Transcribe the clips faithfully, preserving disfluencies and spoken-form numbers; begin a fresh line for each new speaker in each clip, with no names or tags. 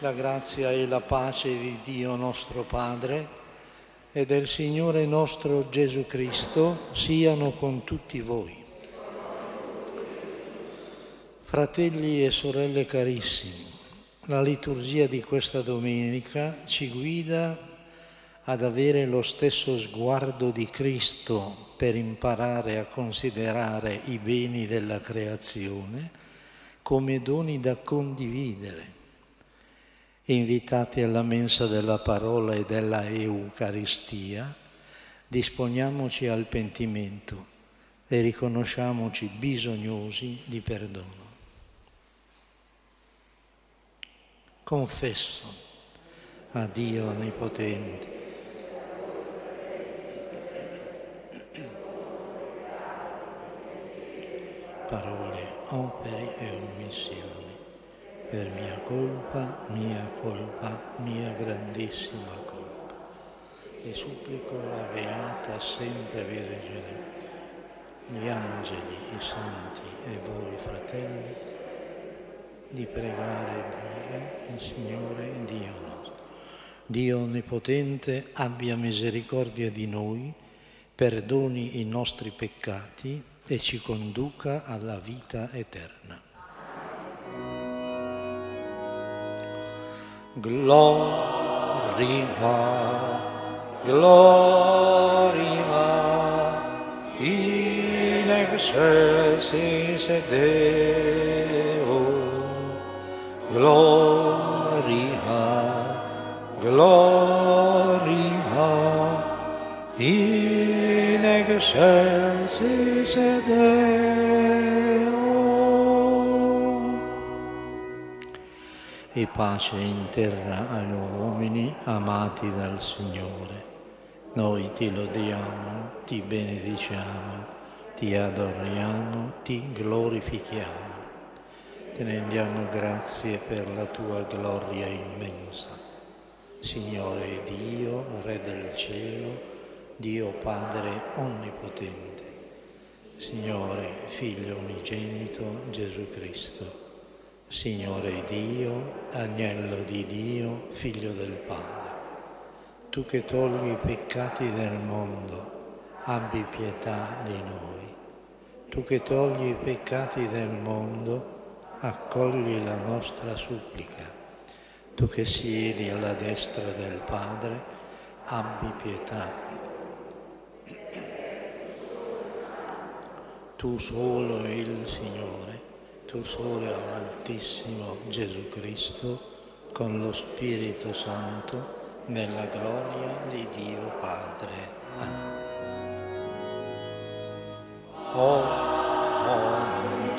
La grazia e la pace di Dio nostro Padre e del Signore nostro Gesù Cristo siano con tutti voi. Fratelli e sorelle carissimi, la liturgia di questa domenica ci guida ad avere lo stesso sguardo di Cristo per imparare a considerare i beni della creazione come doni da condividere. Invitati alla mensa della parola e della Eucaristia, disponiamoci al pentimento e riconosciamoci bisognosi di perdono. Confesso a Dio Onnipotente parole, opere e omissioni. Per mia colpa, mia colpa, mia grandissima colpa. E supplico la Beata sempre Vergine, gli angeli, i santi e voi fratelli, di pregare per me, il Signore Dio nostro. Dio Onnipotente abbia misericordia di noi, perdoni i nostri peccati e ci conduca alla vita eterna. Gloria, gloria, in excelsis Deo, gloria, gloria, in excelsis Deo. E pace in terra agli uomini amati dal Signore. Noi ti lodiamo, ti benediciamo, ti adoriamo, ti glorifichiamo. Te ne rendiamo grazie per la tua gloria immensa. Signore Dio, Re del cielo, Dio Padre onnipotente, Signore Figlio unigenito Gesù Cristo, Signore Dio, Agnello di Dio, Figlio del Padre, tu che togli i peccati del mondo, abbi pietà di noi. Tu che togli i peccati del mondo, accogli la nostra supplica. Tu che siedi alla destra del Padre, abbi pietà. Tu solo il Signore, tu solo l'Altissimo Gesù Cristo, con lo Spirito Santo, nella gloria di Dio Padre. Amen. Oh, amen.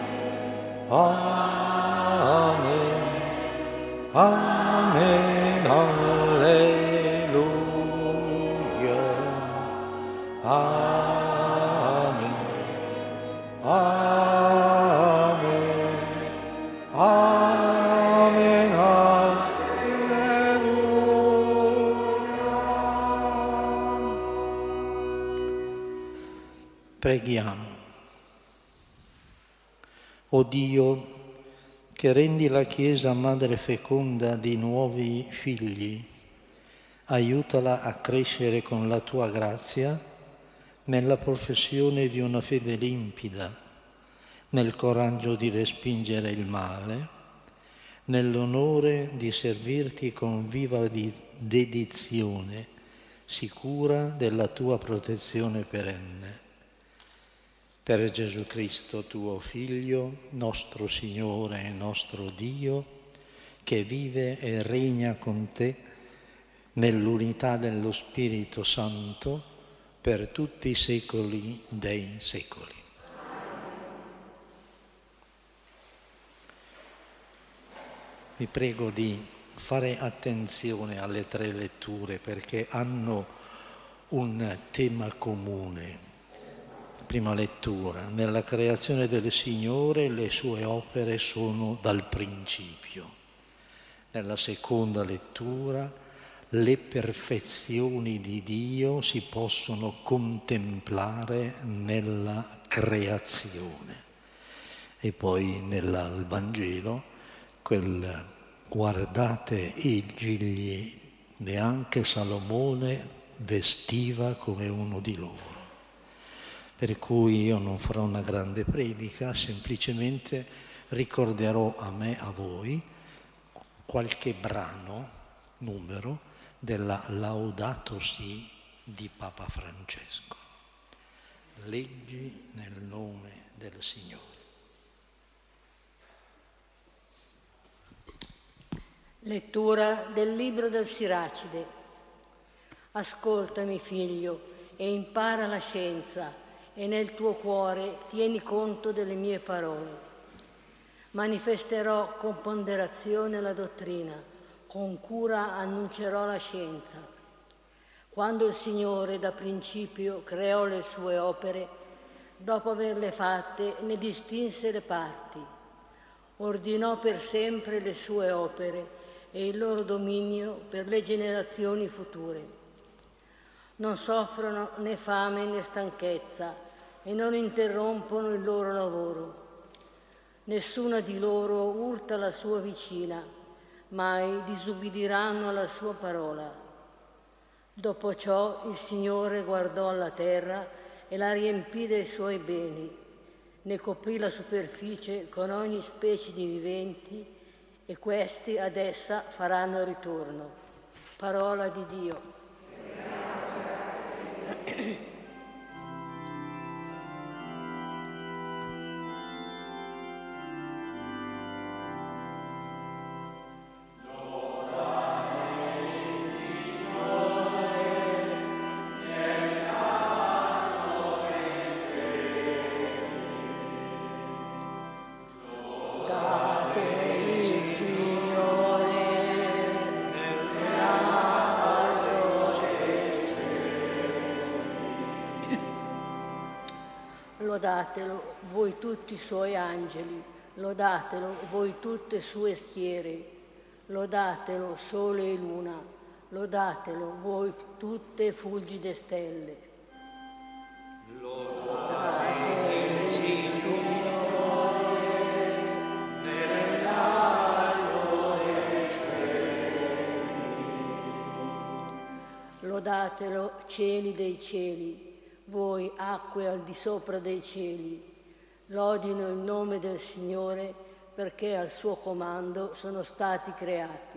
Amen. Amen. Alleluia. Amen. Amen. Amen. Alleluia. Preghiamo. O Dio, che rendi la Chiesa madre feconda di nuovi figli, aiutala a crescere con la tua grazia nella professione di una fede limpida, nel coraggio di respingere il male, nell'onore di servirti con viva dedizione, sicura della tua protezione perenne. Per Gesù Cristo, tuo Figlio, nostro Signore e nostro Dio, che vive e regna con te nell'unità dello Spirito Santo per tutti i secoli dei secoli. Vi prego di fare attenzione alle tre letture perché hanno un tema comune. Prima lettura, nella creazione del Signore le sue opere sono dal principio. Nella seconda lettura, le perfezioni di Dio si possono contemplare nella creazione. E poi nel Vangelo, quel guardate i gigli, neanche Salomone vestiva come uno di loro. Per cui io non farò una grande predica, semplicemente ricorderò a me, a voi, qualche brano, numero, della Laudato Si di Papa Francesco. Leggi nel nome del Signore.
Lettura del libro del Siracide. Ascoltami, figlio, e impara la scienza, e nel tuo cuore tieni conto delle mie parole. Manifesterò con ponderazione la dottrina, con cura annuncerò la scienza. Quando il Signore da principio creò le sue opere, dopo averle fatte ne distinse le parti, ordinò per sempre le sue opere e il loro dominio per le generazioni future. Non soffrono né fame né stanchezza e non interrompono il loro lavoro. Nessuna di loro urta la sua vicina, mai disubbidiranno alla sua parola. Dopo ciò il Signore guardò alla terra e la riempì dei suoi beni, ne coprì la superficie con ogni specie di viventi e questi ad essa faranno ritorno. Parola di Dio. Lodatelo voi tutti i suoi angeli, lodatelo voi tutte sue schiere, lodatelo sole e luna, lodatelo voi tutte fulgide stelle. Lodate il Signore nell'alto dei cieli. Lodatelo cieli dei cieli, voi acque al di sopra dei cieli, lodino il nome del Signore perché al suo comando sono stati creati.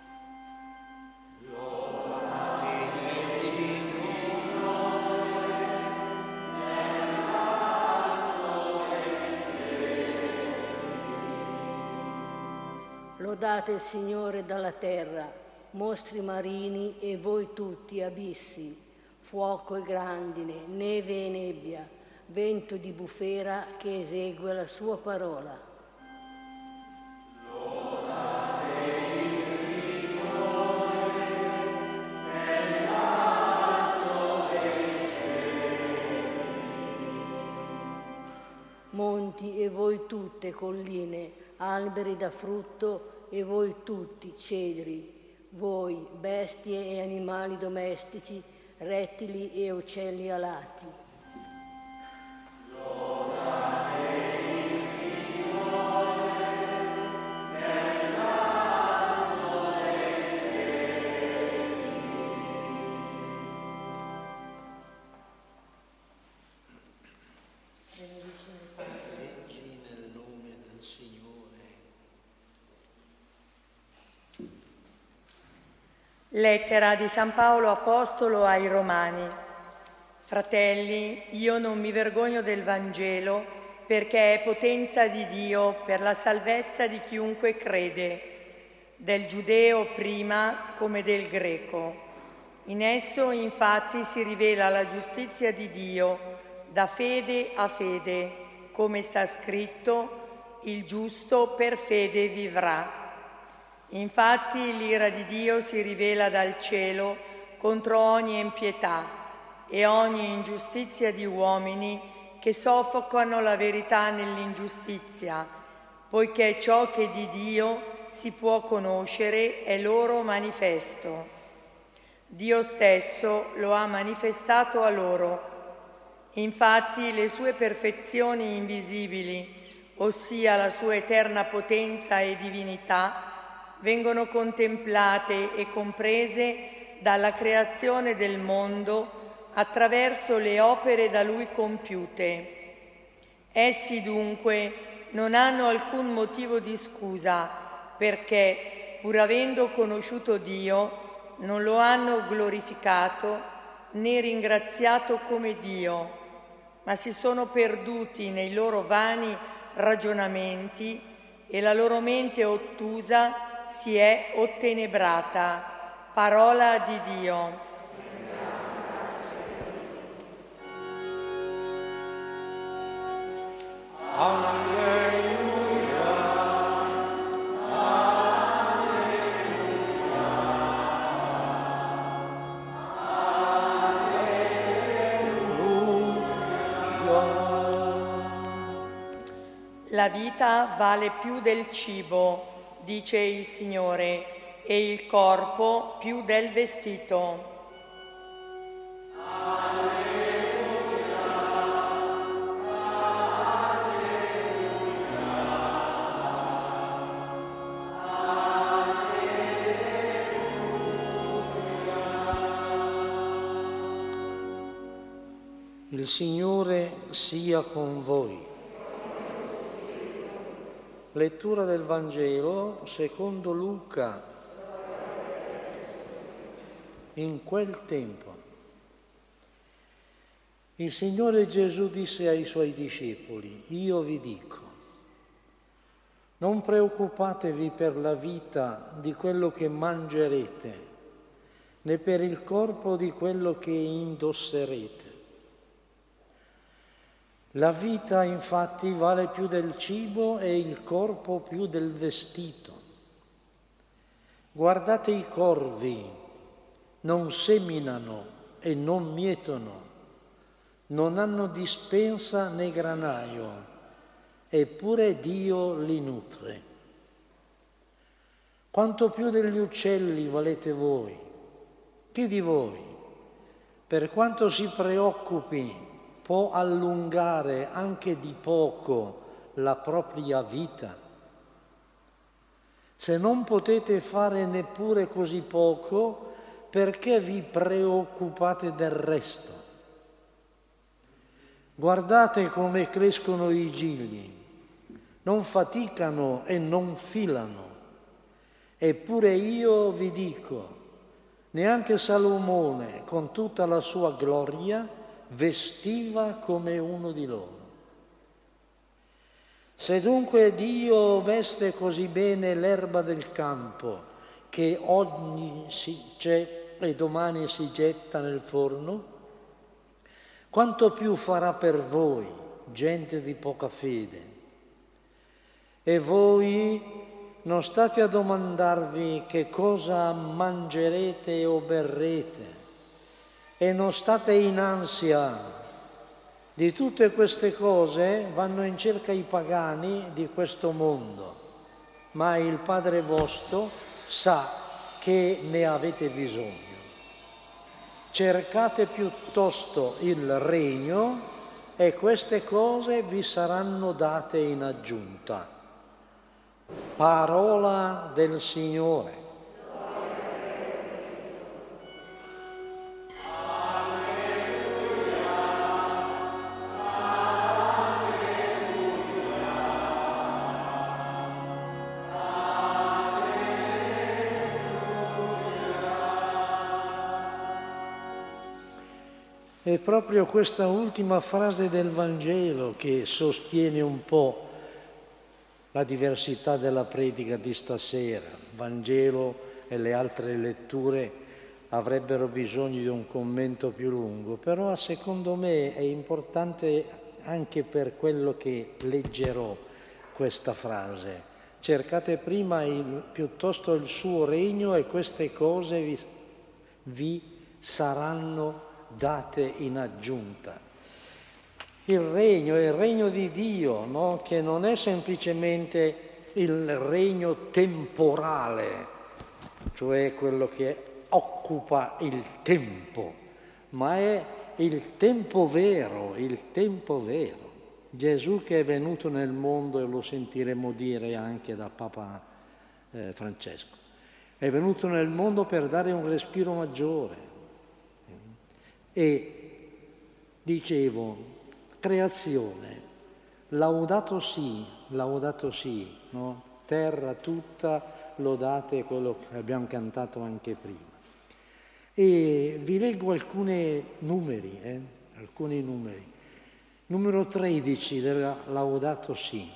Lodate il Signore nell'alto dei cieli. Lodate il Signore dalla terra, mostri marini e voi tutti abissi, fuoco e grandine, neve e nebbia, vento di bufera che esegue la sua parola. Lodate il Signore nell'alto dei cieli. Monti e voi tutte colline, alberi da frutto e voi tutti cedri, voi bestie e animali domestici, rettili e uccelli alati. Lodate il Signore nell'alto dei cieli.
Leggi nel nome del Signore.
Lettera di San Paolo Apostolo ai Romani. Fratelli, io non mi vergogno del Vangelo perché è potenza di Dio per la salvezza di chiunque crede, del giudeo prima come del greco. In esso infatti si rivela la giustizia di Dio da fede a fede, come sta scritto, il giusto per fede vivrà. Infatti l'ira di Dio si rivela dal cielo contro ogni impietà e ogni ingiustizia di uomini che soffocano la verità nell'ingiustizia, poiché ciò che di Dio si può conoscere è loro manifesto. Dio stesso lo ha manifestato a loro. Infatti le sue perfezioni invisibili, ossia la sua eterna potenza e divinità, vengono contemplate e comprese dalla creazione del mondo attraverso le opere da Lui compiute. Essi dunque non hanno alcun motivo di scusa perché, pur avendo conosciuto Dio, non lo hanno glorificato né ringraziato come Dio, ma si sono perduti nei loro vani ragionamenti e la loro mente ottusa si è ottenebrata. Parola di Dio.
Alleluia, alleluia, alleluia.
La vita vale più del cibo, dice il Signore, e il corpo più del vestito.
Il Signore sia con voi. Lettura del Vangelo secondo Luca. In quel tempo il Signore Gesù disse ai Suoi discepoli: io vi dico, non preoccupatevi per la vita di quello che mangerete, né per il corpo di quello che indosserete. La vita infatti vale più del cibo e il corpo più del vestito. Guardate i corvi, non seminano e non mietono, non hanno dispensa né granaio, eppure Dio li nutre. Quanto più degli uccelli valete voi? Chi di voi, per quanto si preoccupi, può allungare anche di poco la propria vita? Se non potete fare neppure così poco, perché vi preoccupate del resto? Guardate come crescono i gigli, non faticano e non filano. Eppure io vi dico, neanche Salomone, con tutta la sua gloria, vestiva come uno di loro. Se dunque Dio veste così bene l'erba del campo, che oggi c'è e domani si getta nel forno, quanto più farà per voi, gente di poca fede. E voi non state a domandarvi che cosa mangerete o berrete, e non state in ansia. Di tutte queste cose vanno in cerca i pagani di questo mondo, ma il Padre vostro sa che ne avete bisogno. Cercate piuttosto il regno e queste cose vi saranno date in aggiunta. Parola del Signore. È proprio questa ultima frase del Vangelo che sostiene un po' la diversità della predica di stasera. Il Vangelo e le altre letture avrebbero bisogno di un commento più lungo, però secondo me è importante anche per quello che leggerò questa frase. Cercate prima il, piuttosto il suo regno e queste cose vi, vi saranno date in aggiunta. Il regno è il regno di Dio, no? Che non è semplicemente il regno temporale, cioè quello che occupa il tempo, ma è il tempo vero, il tempo vero. Gesù che è venuto nel mondo, e lo sentiremo dire anche da Papa eh, Francesco. È venuto nel mondo per dare un respiro maggiore. E dicevo, creazione, laudato sì, laudato sì, no? Terra tutta, lodate quello che abbiamo cantato anche prima. E vi leggo alcuni numeri, eh? alcuni numeri. Numero tredici della Laudato Si.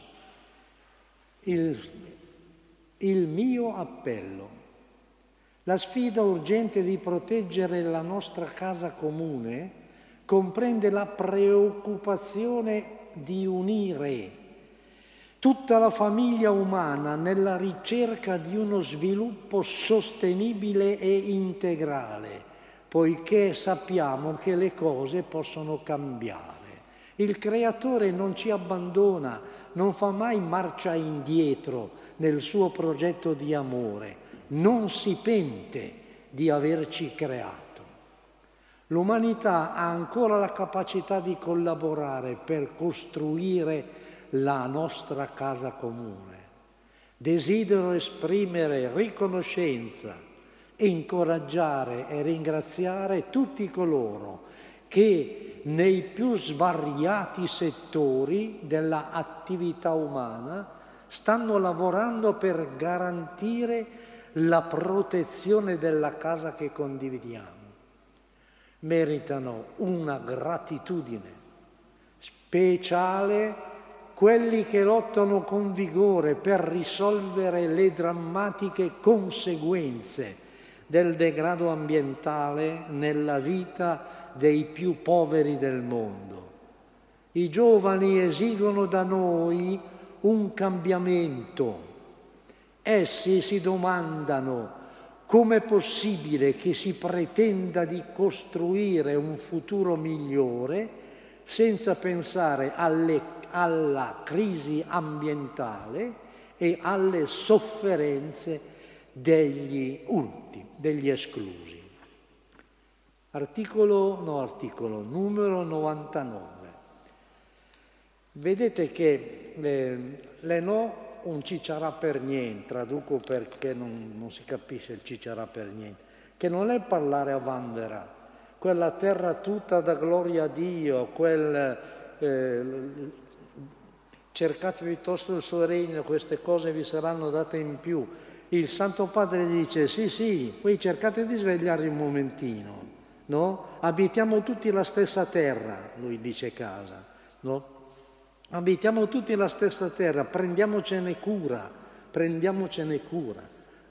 Il, il mio appello. La sfida urgente di proteggere la nostra casa comune comprende la preoccupazione di unire tutta la famiglia umana nella ricerca di uno sviluppo sostenibile e integrale, poiché sappiamo che le cose possono cambiare. Il Creatore non ci abbandona, non fa mai marcia indietro nel suo progetto di amore, non si pente di averci creato. L'umanità ha ancora la capacità di collaborare per costruire la nostra casa comune. Desidero esprimere riconoscenza, incoraggiare e ringraziare tutti coloro che nei più svariati settori della attività umana stanno lavorando per garantire la protezione della casa che condividiamo. Meritano una gratitudine speciale quelli che lottano con vigore per risolvere le drammatiche conseguenze del degrado ambientale nella vita dei più poveri del mondo. I giovani esigono da noi un cambiamento. Essi si domandano: com'è possibile che si pretenda di costruire un futuro migliore senza pensare alle alla crisi ambientale e alle sofferenze degli ultimi, degli esclusi. Articolo, no articolo, numero novantanove. Vedete che eh, le no un cicciarà per niente, traduco perché non, non si capisce il cicciarà per niente, che non è parlare a vanvera, quella terra tutta da gloria a Dio, quel... Eh, cercate piuttosto il suo regno, queste cose vi saranno date in più. Il Santo Padre dice, sì, sì, poi cercate di svegliare un momentino, no? Abitiamo tutti la stessa terra, lui dice casa, no? Abitiamo tutti la stessa terra, prendiamocene cura, prendiamocene cura.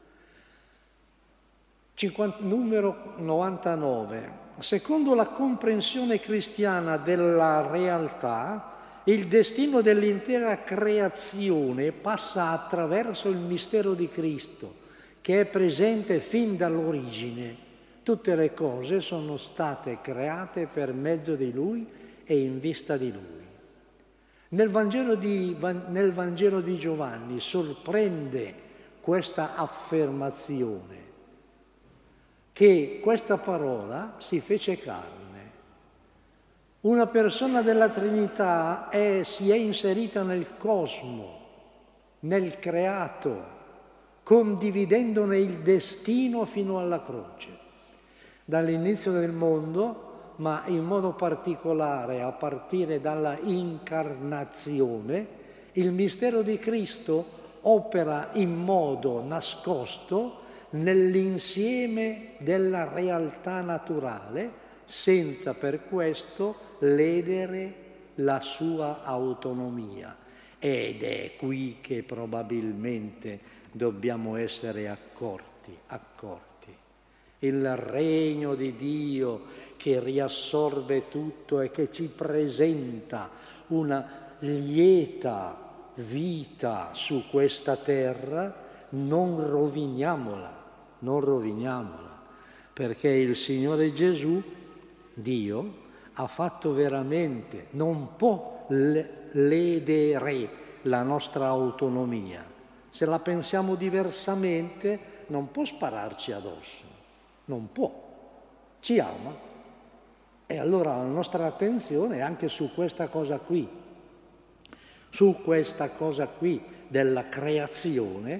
cinquanta, numero novantanove. Secondo la comprensione cristiana della realtà, il destino dell'intera creazione passa attraverso il mistero di Cristo, che è presente fin dall'origine. Tutte le cose sono state create per mezzo di Lui e in vista di Lui. Nel Vangelo di, nel Vangelo di Giovanni sorprende questa affermazione, che questa parola si fece carne. Una persona della Trinità è, si è inserita nel cosmo, nel creato, condividendone il destino fino alla croce. Dall'inizio del mondo, ma in modo particolare a partire dalla incarnazione, il mistero di Cristo opera in modo nascosto nell'insieme della realtà naturale, senza per questo ledere la sua autonomia. Ed è qui che probabilmente dobbiamo essere accorti, accorti. Il regno di Dio che riassorbe tutto e che ci presenta una lieta vita su questa terra, non roviniamola, non roviniamola, perché il Signore Gesù, Dio, ha fatto veramente, non può ledere la nostra autonomia. Se la pensiamo diversamente, non può spararci addosso, non può. Ci ama. E allora la nostra attenzione è anche su questa cosa qui, su questa cosa qui della creazione,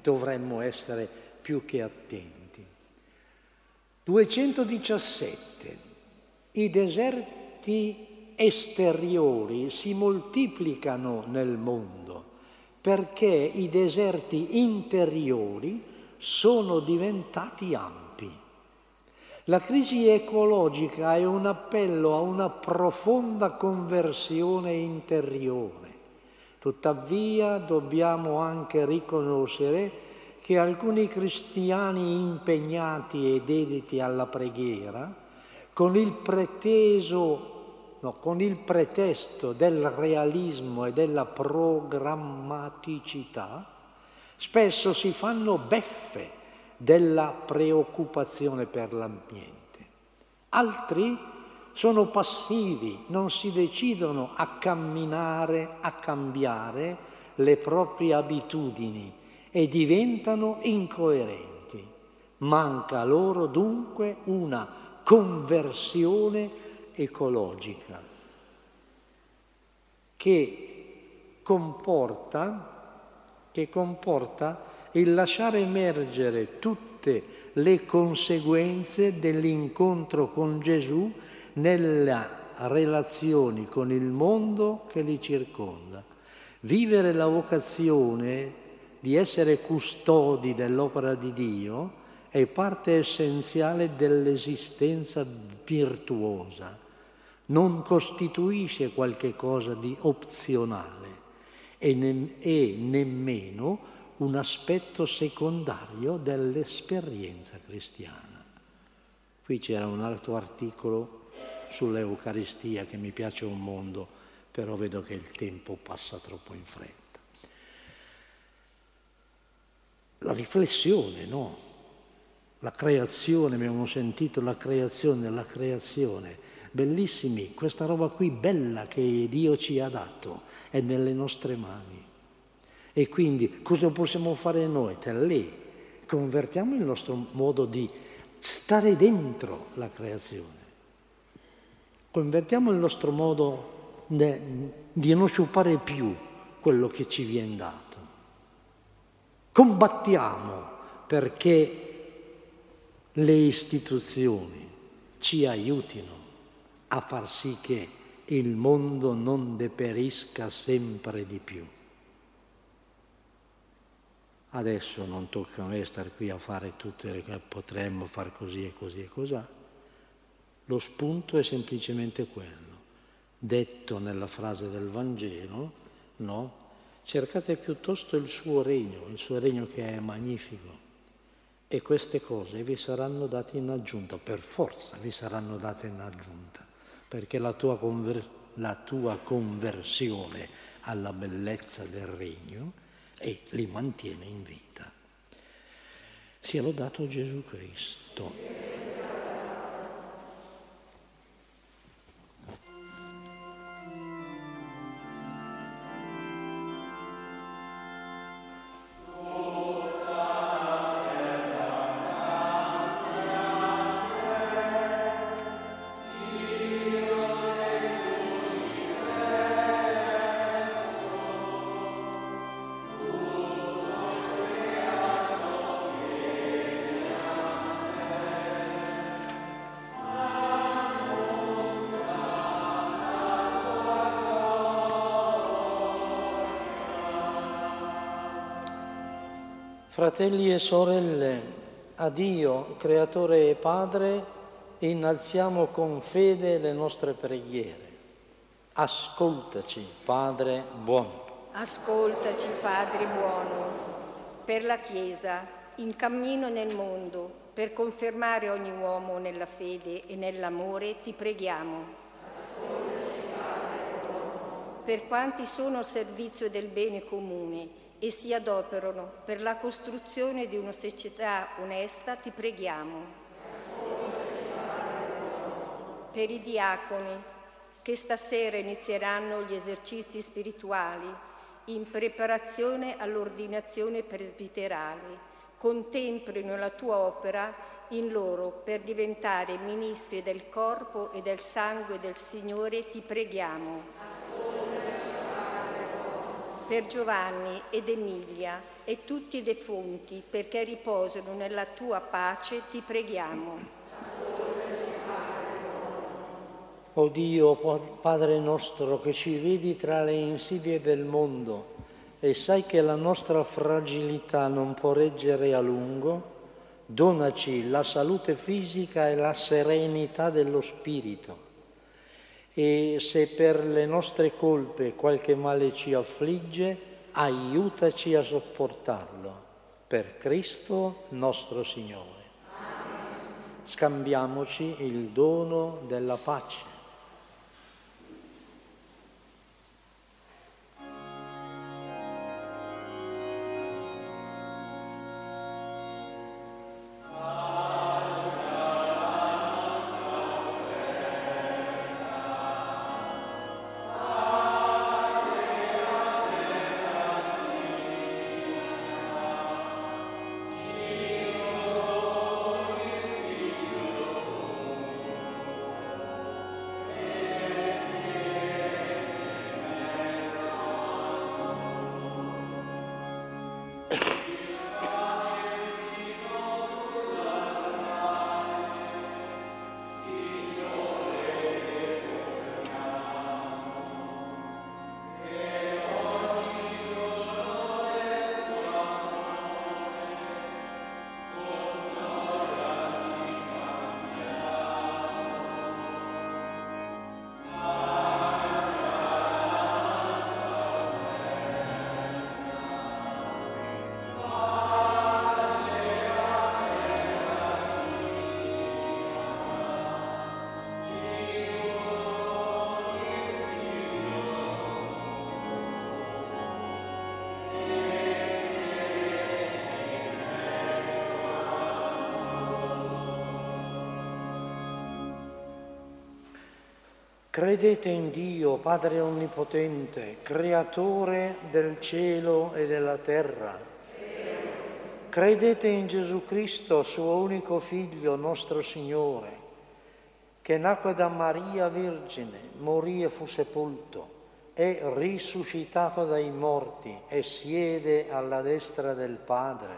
dovremmo essere più che attenti. duecentodiciassette. I deserti esteriori si moltiplicano nel mondo perché i deserti interiori sono diventati ampi. La crisi ecologica è un appello a una profonda conversione interiore. Tuttavia dobbiamo anche riconoscere che alcuni cristiani impegnati e dediti alla preghiera, con il preteso, no, con il pretesto del realismo e della programmaticità, spesso si fanno beffe della preoccupazione per l'ambiente. Altri sono passivi, non si decidono a camminare, a cambiare le proprie abitudini e diventano incoerenti. Manca loro dunque una conversione ecologica che comporta che comporta il lasciare emergere tutte le conseguenze dell'incontro con Gesù nelle relazioni con il mondo che li circonda. Vivere la vocazione di essere custodi dell'opera di Dio è parte essenziale dell'esistenza virtuosa, non costituisce qualche cosa di opzionale e, ne- e nemmeno un aspetto secondario dell'esperienza cristiana. Qui c'era un altro articolo sull'Eucaristia che mi piace un mondo, però vedo che il tempo passa troppo in fretta. La riflessione, no? La creazione, abbiamo sentito la creazione, la creazione. Bellissimi, questa roba qui bella che Dio ci ha dato è nelle nostre mani. E quindi cosa possiamo fare noi? Te lì convertiamo il nostro modo di stare dentro la creazione. Convertiamo il nostro modo di non sciupare più quello che ci viene dato. Combattiamo perché le istituzioni ci aiutino a far sì che il mondo non deperisca sempre di più. Adesso non tocca a me stare qui a fare tutte le che potremmo far così e così e così. Lo spunto è semplicemente quello, detto nella frase del Vangelo, no? Cercate piuttosto il suo regno, il suo regno che è magnifico, e queste cose vi saranno date in aggiunta, per forza vi saranno date in aggiunta, perché la tua, conver- la tua conversione alla bellezza del regno e li mantiene in vita. Sia lodato Gesù Cristo. Fratelli e sorelle, a Dio, Creatore e Padre, innalziamo con fede le nostre preghiere. Ascoltaci, Padre buono.
Ascoltaci, Padre buono, per la Chiesa, in cammino nel mondo, per confermare ogni uomo nella fede e nell'amore, ti preghiamo. Ascoltaci, Padre buono. Per quanti sono al servizio del bene comune e si adoperano per la costruzione di una società onesta, ti preghiamo. Per i diaconi che stasera inizieranno gli esercizi spirituali in preparazione all'ordinazione presbiterale, contemplino la tua opera in loro per diventare ministri del corpo e del sangue del Signore, ti preghiamo. per Giovanni ed Emilia e tutti i defunti, perché riposano nella tua pace, ti preghiamo.
O Dio, Padre nostro, che ci vedi tra le insidie del mondo e sai che la nostra fragilità non può reggere a lungo, donaci la salute fisica e la serenità dello spirito. E se per le nostre colpe qualche male ci affligge, aiutaci a sopportarlo. Per Cristo nostro Signore. Scambiamoci il dono della pace. Credete in Dio, Padre Onnipotente, Creatore del cielo e della terra. Credete in Gesù Cristo, suo unico Figlio, nostro Signore, che nacque da Maria Vergine, morì e fu sepolto, è risuscitato dai morti e siede alla destra del Padre.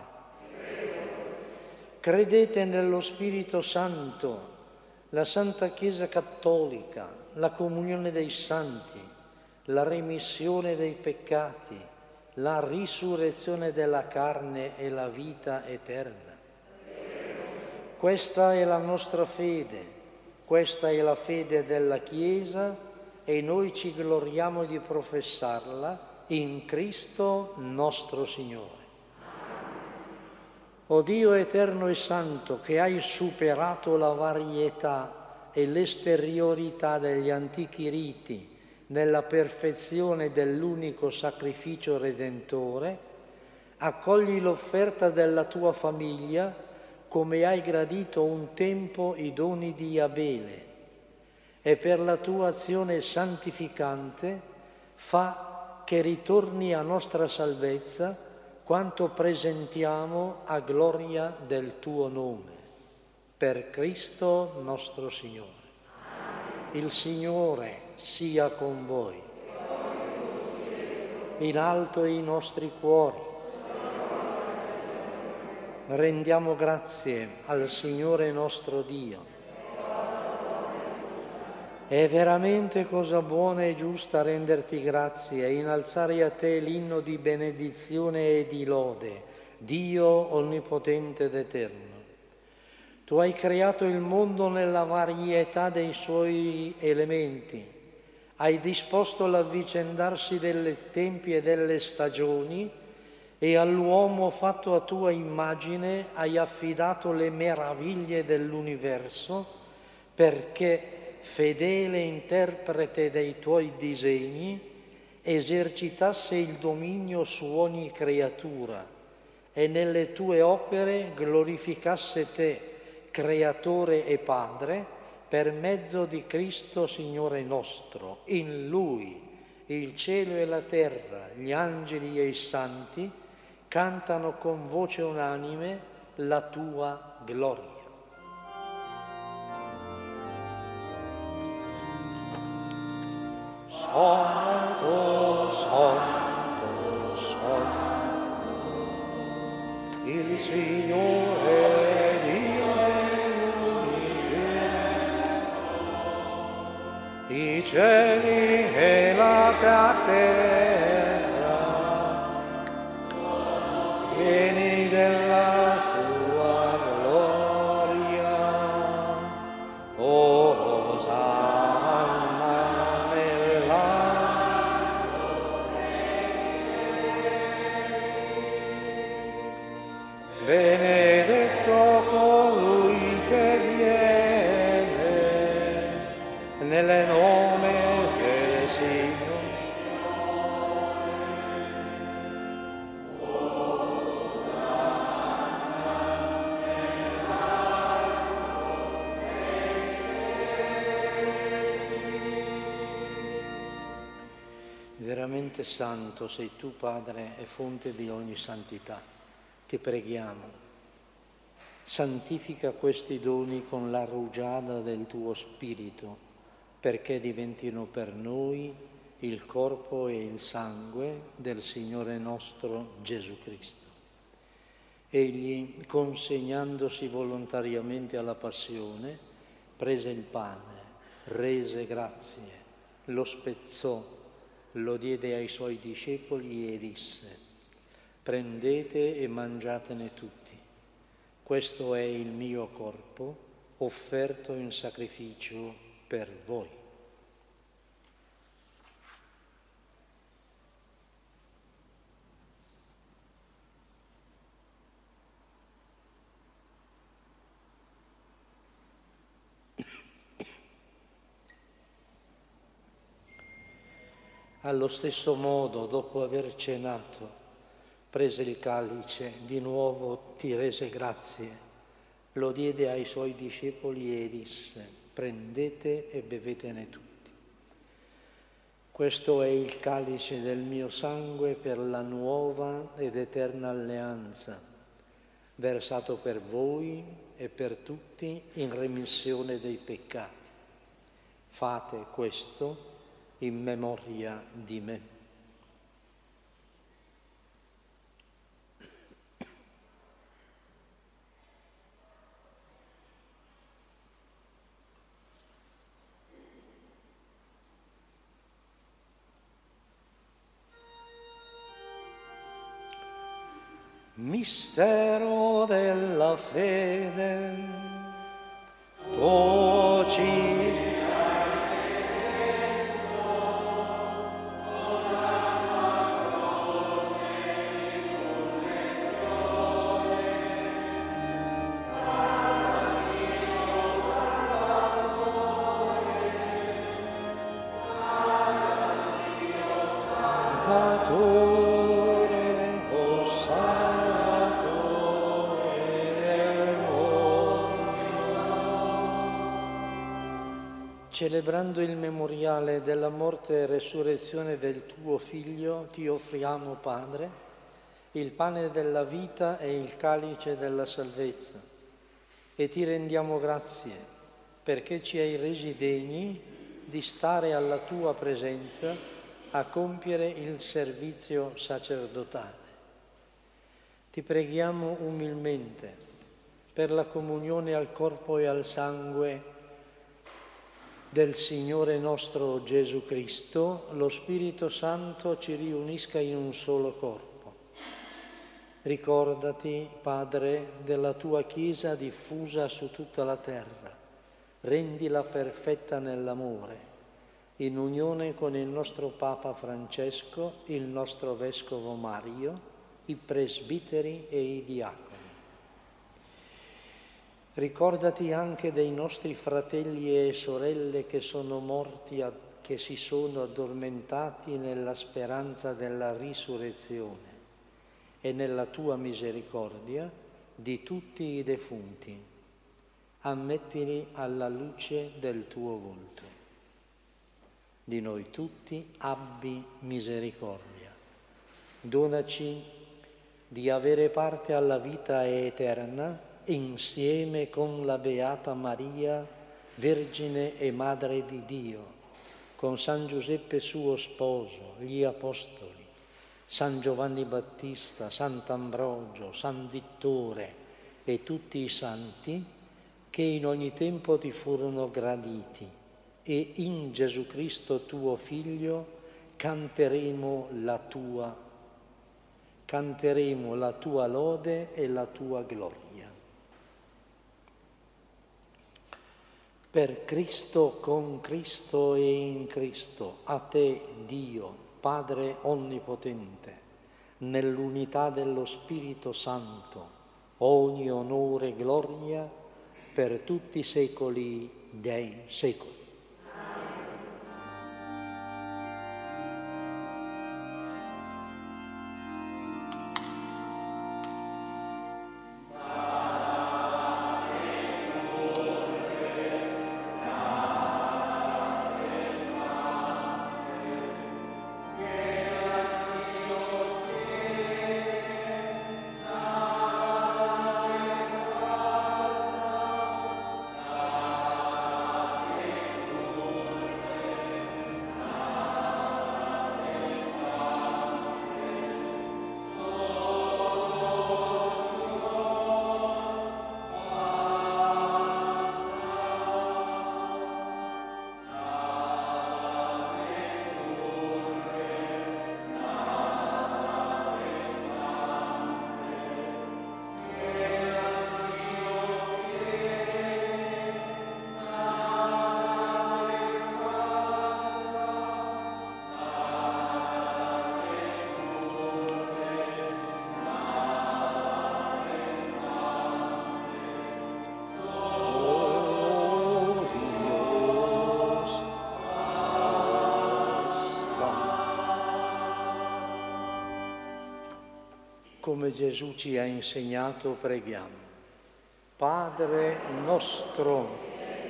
Credete nello Spirito Santo, la Santa Chiesa Cattolica, la comunione dei santi, la remissione dei peccati, la risurrezione della carne e la vita eterna. Questa è la nostra fede, questa è la fede della Chiesa e noi ci gloriamo di professarla in Cristo nostro Signore. O Dio eterno e santo, che hai superato la varietà e l'esteriorità degli antichi riti nella perfezione dell'unico sacrificio redentore, accogli l'offerta della tua famiglia come hai gradito un tempo i doni di Abele e per la tua azione santificante fa che ritorni a nostra salvezza quanto presentiamo a gloria del tuo nome. Per Cristo nostro Signore. Il Signore sia con voi. In alto i nostri cuori. Rendiamo grazie al Signore nostro Dio. È veramente cosa buona e giusta renderti grazie e innalzare a te l'inno di benedizione e di lode, Dio onnipotente ed eterno. Tu hai creato il mondo nella varietà dei suoi elementi, hai disposto l'avvicendarsi dei tempi e delle stagioni e all'uomo fatto a tua immagine hai affidato le meraviglie dell'universo perché, fedele interprete dei tuoi disegni, esercitasse il dominio su ogni creatura e nelle tue opere glorificasse te, Creatore e Padre, per mezzo di Cristo Signore nostro. In Lui il cielo e la terra, gli angeli e i santi cantano con voce unanime la tua gloria. Santo, Santo, Signore Dio dell'universo, i cieli e la terra, pieni della tua gloria, o Osanna nell'alto. Benedetto colui che viene nel nome del Signore. Veramente santo sei tu, Padre, e fonte di ogni santità. Ti preghiamo, santifica questi doni con la rugiada del tuo Spirito, perché diventino per noi il corpo e il sangue del Signore nostro Gesù Cristo. Egli, consegnandosi volontariamente alla passione, prese il pane, rese grazie, lo spezzò, lo diede ai suoi discepoli e disse: prendete e mangiatene tutti. Questo è il mio corpo, offerto in sacrificio per voi. Allo stesso modo, dopo aver cenato, prese il calice, di nuovo ti rese grazie, lo diede ai suoi discepoli e disse: prendete e bevetene tutti. Questo è il calice del mio sangue per la nuova ed eterna alleanza, versato per voi e per tutti in remissione dei peccati. Fate questo in memoria di me. Mistero della fede, tu ci Celebrando il memoriale della morte e resurrezione del tuo Figlio, ti offriamo, Padre, il pane della vita e il calice della salvezza, e ti rendiamo grazie perché ci hai resi degni di stare alla tua presenza a compiere il servizio sacerdotale. Ti preghiamo umilmente per la comunione al corpo e al sangue del Signore nostro Gesù Cristo, lo Spirito Santo ci riunisca in un solo corpo. Ricordati, Padre, della tua Chiesa diffusa su tutta la terra. Rendila perfetta nell'amore, in unione con il nostro Papa Francesco, il nostro Vescovo Mario, i presbiteri e i diaconi. Ricordati anche dei nostri fratelli e sorelle che sono morti, che si sono addormentati nella speranza della risurrezione, e nella tua misericordia di tutti i defunti. Ammettili alla luce del tuo volto. Di noi tutti abbi misericordia. Donaci di avere parte alla vita eterna insieme con la Beata Maria, Vergine e Madre di Dio, con San Giuseppe suo sposo, gli Apostoli, San Giovanni Battista, Sant'Ambrogio, San Vittore e tutti i santi che in ogni tempo ti furono graditi, e in Gesù Cristo tuo Figlio canteremo la tua, canteremo la tua lode e la tua gloria. Per Cristo, con Cristo e in Cristo, a te, Dio, Padre Onnipotente, nell'unità dello Spirito Santo, ogni onore e gloria per tutti i secoli dei secoli. Come Gesù ci ha insegnato, preghiamo. Padre nostro,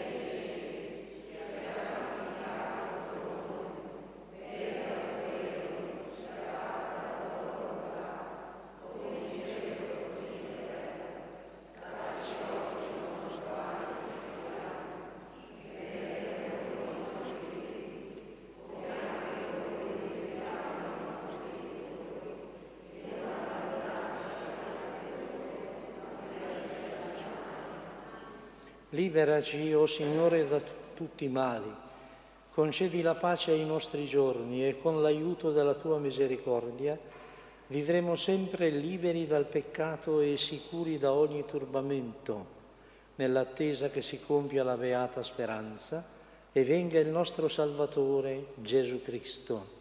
liberaci, o Signore, da tutti i mali, concedi la pace ai nostri giorni e con l'aiuto della Tua misericordia vivremo sempre liberi dal peccato e sicuri da ogni turbamento, nell'attesa che si compia la beata speranza e venga il nostro Salvatore Gesù Cristo.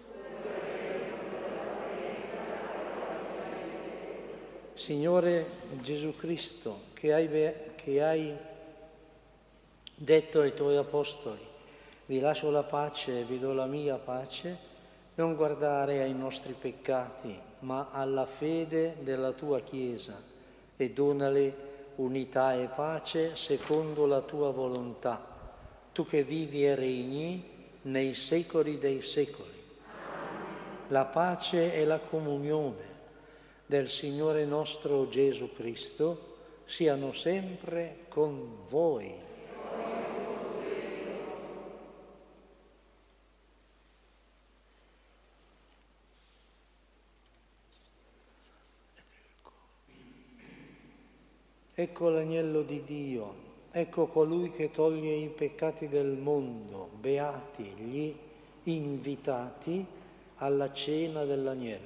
Signore Gesù Cristo, che hai, be- che hai detto ai Tuoi Apostoli, vi lascio la pace e vi do la mia pace, non guardare ai nostri peccati, ma alla fede della Tua Chiesa, e donale unità e pace secondo la Tua volontà, Tu che vivi e regni nei secoli dei secoli. La pace e la comunione del Signore nostro Gesù Cristo siano sempre con voi. Ecco l'agnello di Dio, ecco colui che toglie i peccati del mondo, beati gli invitati alla cena dell'agnello.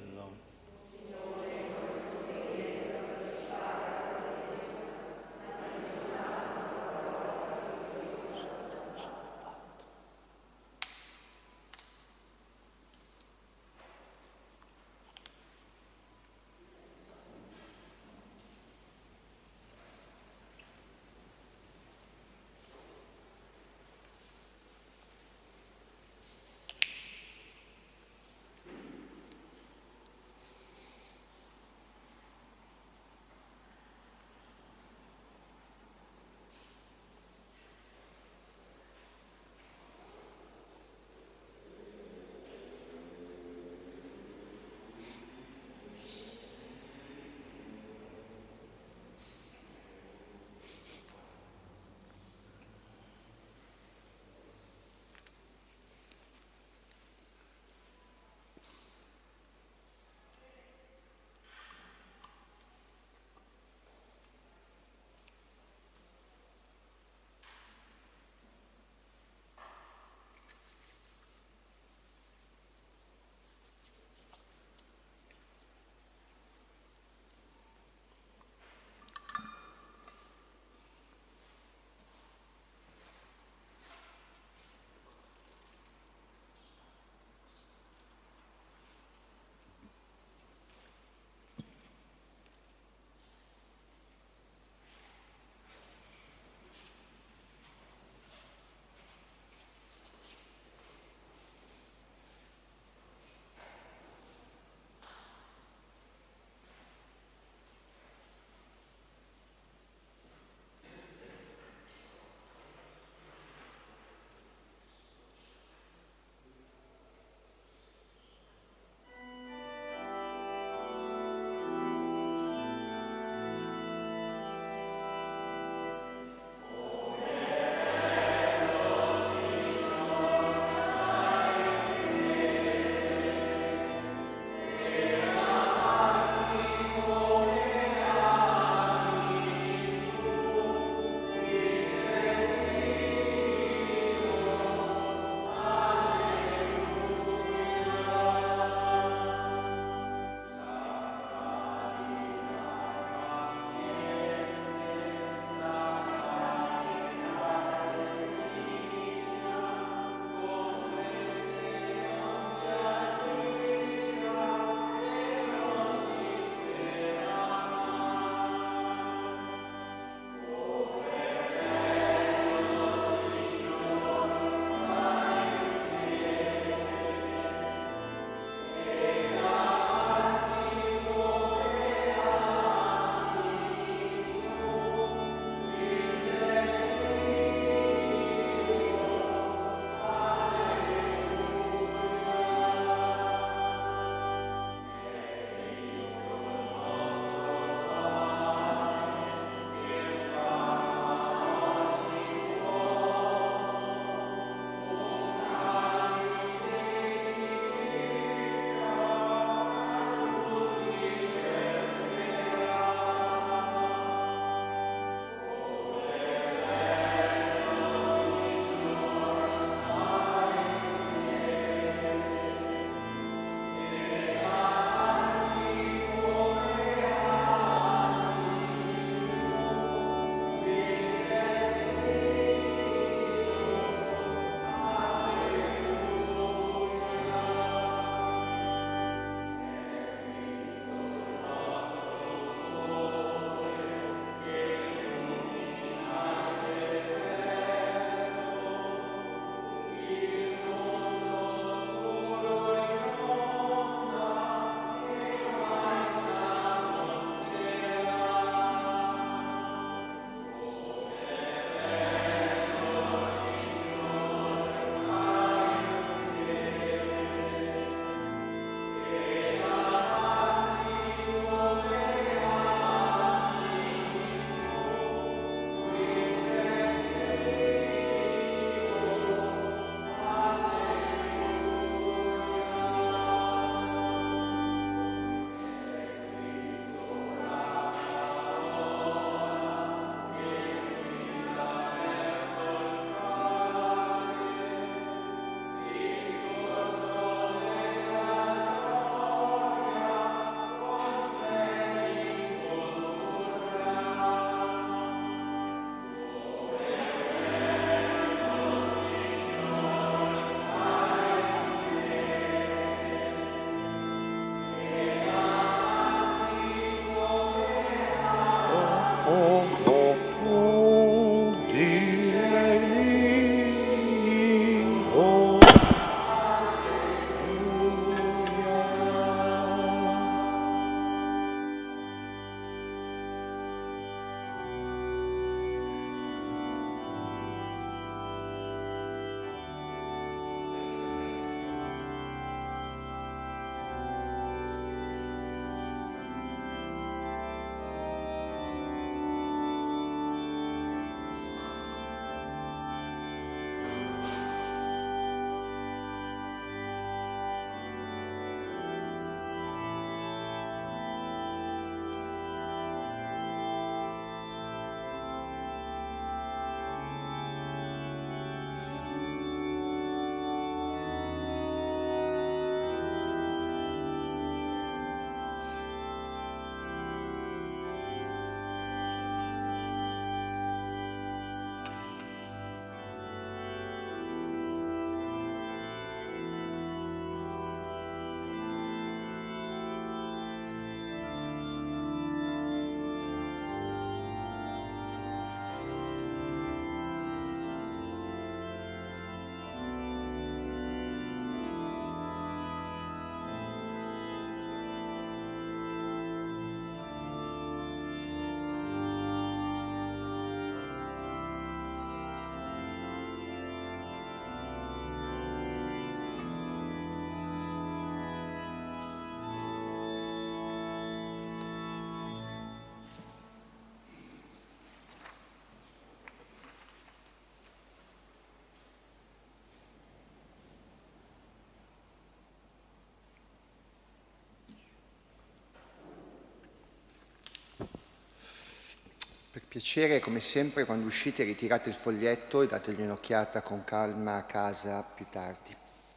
piacere, come sempre, quando uscite ritirate il foglietto e dategli un'occhiata con calma a casa più tardi.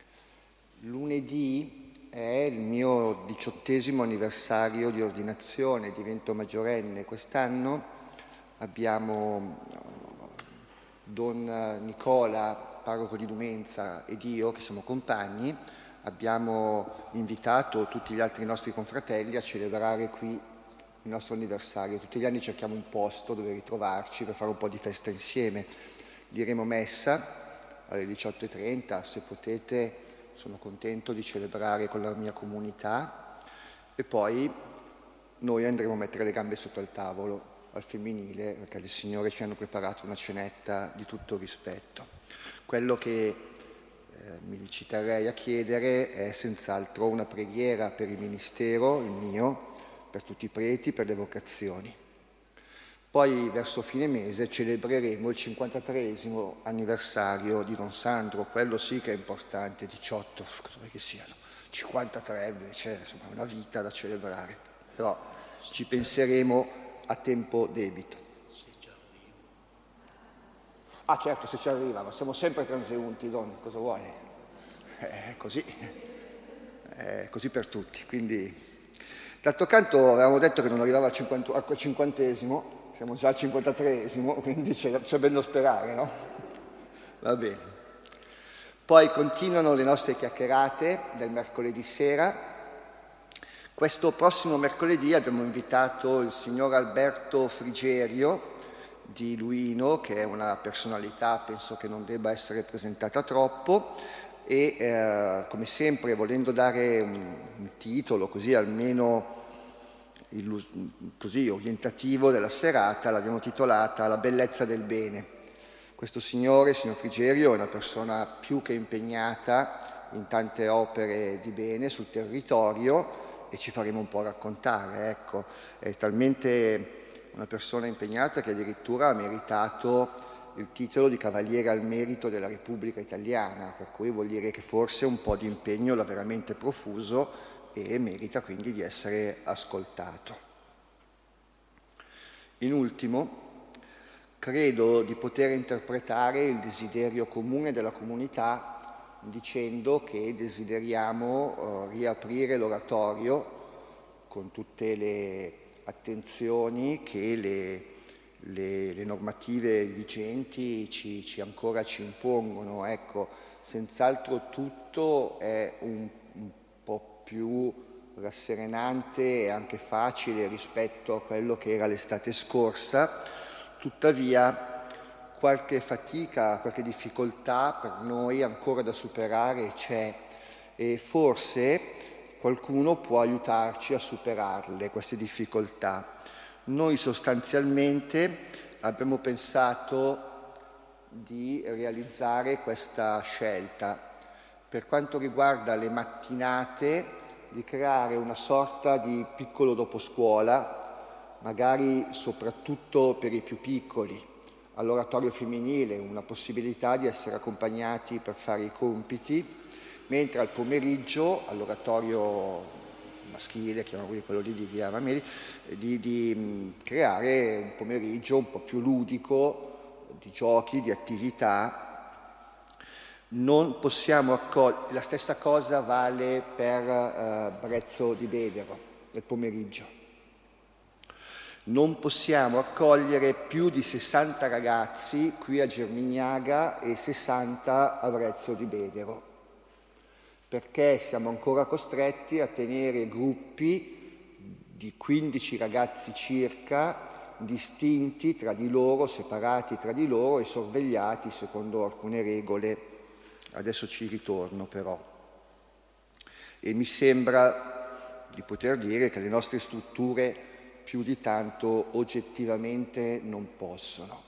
Lunedì è il mio diciottesimo anniversario di ordinazione, divento maggiorenne. Quest'anno abbiamo Don Nicola, parroco di Dumenza, ed io, che siamo compagni, abbiamo invitato tutti gli altri nostri confratelli a celebrare qui il nostro anniversario. Tutti gli anni cerchiamo un posto dove ritrovarci per fare un po' di festa insieme. Diremo messa alle diciotto e trenta, se potete, sono contento di celebrare con la mia comunità, e poi noi andremo a mettere le gambe sotto al tavolo al femminile, perché le signore ci hanno preparato una cenetta di tutto rispetto. Quello che eh, mi ci terrei a chiedere è senz'altro una preghiera per il ministero, il mio, per tutti i preti, per le vocazioni. Poi verso fine mese celebreremo il cinquantatreesimo anniversario di Don Sandro, quello sì che è importante, diciotto, cosa vuoi che siano, cinquantatré invece, insomma, è una vita da celebrare, però ci penseremo a tempo debito. Ah certo, se ci arriva, ma siamo sempre transeunti, Don, cosa vuoi? È così, è così per tutti, quindi... D'altro canto avevamo detto che non arrivava al, cinquanta, al cinquantesimo, siamo già al cinquantatreesimo, quindi c'è, c'è ben da sperare, no? Va bene. Poi continuano le nostre chiacchierate del mercoledì sera. Questo prossimo mercoledì abbiamo invitato il signor Alberto Frigerio di Luino, che è una personalità, penso che non debba essere presentata troppo, e eh, come sempre, volendo dare un, un titolo così almeno illus- così orientativo della serata, l'abbiamo titolata La bellezza del bene. Questo signore, signor Frigerio, è una persona più che impegnata in tante opere di bene sul territorio, e ci faremo un po' raccontare, ecco. È talmente una persona impegnata che addirittura ha meritato il titolo di Cavaliere al Merito della Repubblica Italiana, per cui vuol dire che forse un po' di impegno l'ha veramente profuso e merita quindi di essere ascoltato. In ultimo, credo di poter interpretare il desiderio comune della comunità dicendo che desideriamo uh, riaprire l'oratorio con tutte le attenzioni che le Le, le normative vigenti ci, ci ancora ci impongono. Ecco, senz'altro tutto è un, un po' più rasserenante e anche facile rispetto a quello che era l'estate scorsa, tuttavia qualche fatica, qualche difficoltà per noi ancora da superare c'è, e forse qualcuno può aiutarci a superarle, queste difficoltà. Noi sostanzialmente abbiamo pensato di realizzare questa scelta per quanto riguarda le mattinate, di creare una sorta di piccolo doposcuola, magari soprattutto per i più piccoli, all'oratorio femminile, una possibilità di essere accompagnati per fare i compiti, mentre al pomeriggio all'oratorio maschile, chiamiamolo quello lì di via Mameli, di, di mh, creare un pomeriggio un po' più ludico, di giochi, di attività. Non possiamo accogliere, la stessa cosa vale per uh, Brezzo di Bedero, nel pomeriggio. Non possiamo accogliere più di sessanta ragazzi qui a Germignaga e sessanta a Brezzo di Bedero, perché siamo ancora costretti a tenere gruppi di quindici ragazzi circa, distinti tra di loro, separati tra di loro e sorvegliati secondo alcune regole. Adesso ci ritorno però. E mi sembra di poter dire che le nostre strutture più di tanto oggettivamente non possono.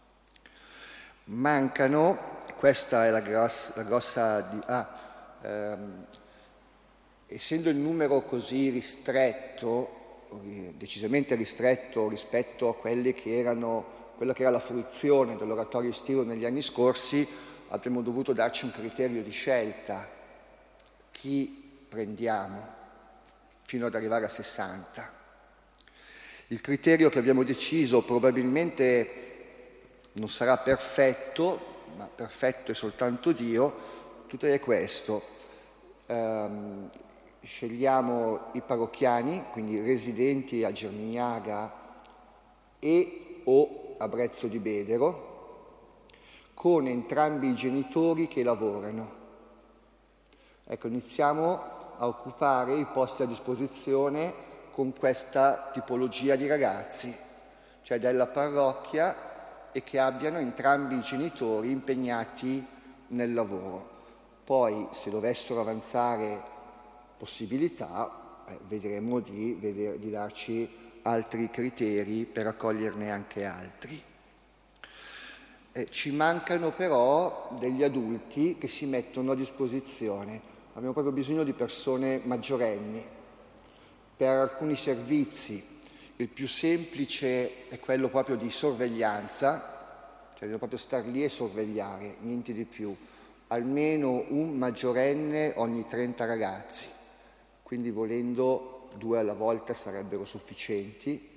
Mancano, questa è la grossa, la grossa di... Ah, ehm, essendo il numero così ristretto, decisamente ristretto rispetto a quelli che erano, quella che era la fruizione dell'oratorio estivo negli anni scorsi, abbiamo dovuto darci un criterio di scelta. Chi prendiamo fino ad arrivare a sessanta? Il criterio che abbiamo deciso probabilmente non sarà perfetto, ma perfetto è soltanto Dio, tuttavia è questo. Um, scegliamo i parrocchiani, quindi residenti a Germignaga e o a Brezzo di Bedero, con entrambi i genitori che lavorano. Ecco, iniziamo a occupare i posti a disposizione con questa tipologia di ragazzi, cioè della parrocchia, e che abbiano entrambi i genitori impegnati nel lavoro. Poi, se dovessero avanzare possibilità, eh, vedremo di, veder, di darci altri criteri per accoglierne anche altri. Eh, ci mancano però degli adulti che si mettono a disposizione. Abbiamo proprio bisogno di persone maggiorenni. Per alcuni servizi il più semplice è quello proprio di sorveglianza, cioè bisogna proprio star lì e sorvegliare, niente di più. Almeno un maggiorenne ogni trenta ragazzi, quindi volendo due alla volta sarebbero sufficienti.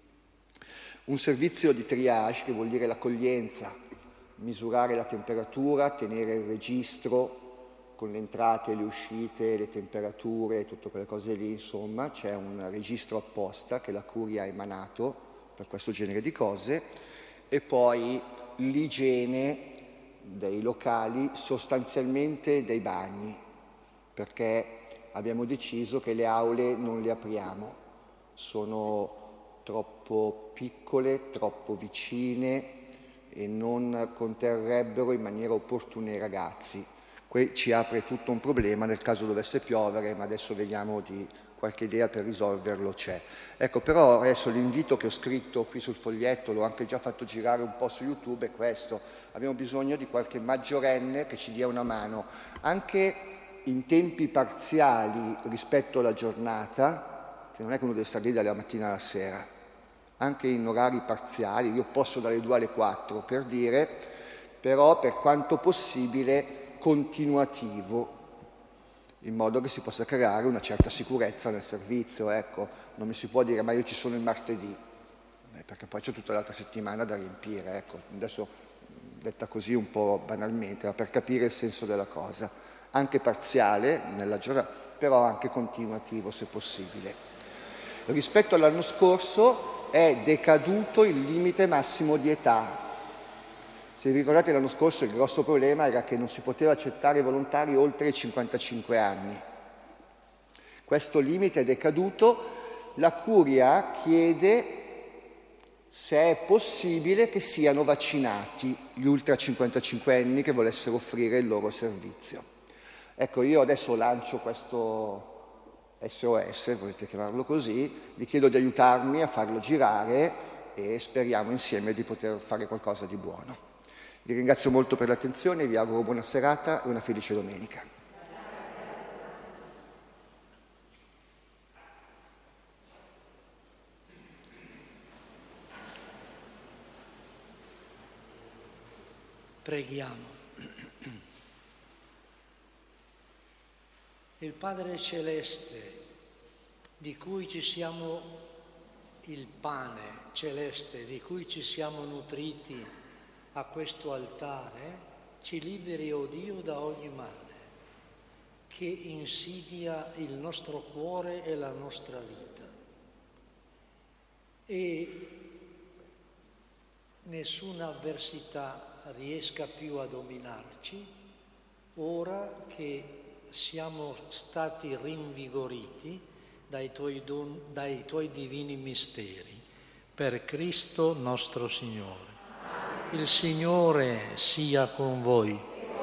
Un servizio di triage, che vuol dire l'accoglienza, misurare la temperatura, tenere il registro con le entrate e le uscite, le temperature, tutte quelle cose lì, insomma, c'è un registro apposta che la Curia ha emanato per questo genere di cose, e poi l'igiene dei locali, sostanzialmente dei bagni, perché abbiamo deciso che le aule non le apriamo, sono troppo piccole, troppo vicine e non conterrebbero in maniera opportuna i ragazzi. Qui ci apre tutto un problema nel caso dovesse piovere, ma adesso vediamo di qualche idea per risolverlo c'è. Ecco, però adesso l'invito che ho scritto qui sul foglietto, l'ho anche già fatto girare un po' su YouTube, è questo. Abbiamo bisogno di qualche maggiorenne che ci dia una mano, anche in tempi parziali rispetto alla giornata, cioè non è che uno deve stare lì dalla mattina alla sera, anche in orari parziali, io posso dalle due alle quattro per dire, però per quanto possibile continuativo, in modo che si possa creare una certa sicurezza nel servizio. Ecco, non mi si può dire ma io ci sono il martedì, eh, perché poi c'è tutta l'altra settimana da riempire. Ecco, adesso detta così un po' banalmente, ma per capire il senso della cosa, anche parziale nella giornata, però anche continuativo se possibile. Rispetto all'anno scorso è decaduto il limite massimo di età. Se vi ricordate, l'anno scorso il grosso problema era che non si poteva accettare volontari oltre i cinquantacinque anni. Questo limite è decaduto. La Curia chiede se è possibile che siano vaccinati gli ultra cinquantacinque anni che volessero offrire il loro servizio. Ecco, io adesso lancio questo S O S, volete chiamarlo così, vi chiedo di aiutarmi a farlo girare e speriamo insieme di poter fare qualcosa di buono. Vi ringrazio molto per l'attenzione, vi auguro buona serata e una felice domenica.
Preghiamo. Il Padre Celeste, di cui ci siamo il pane celeste, di cui ci siamo nutriti a questo altare, ci liberi, o Dio, da ogni male che insidia il nostro cuore e la nostra vita. E nessuna avversità riesca più a dominarci, ora che siamo stati rinvigoriti dai tuoi, don, dai tuoi divini misteri, per Cristo nostro Signore. Il Signore sia con voi.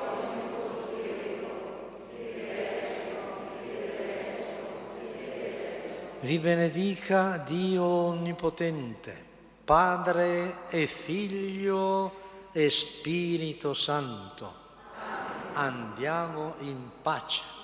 Vi benedica Dio Onnipotente, Padre e Figlio e Spirito Santo. Andiamo in pace.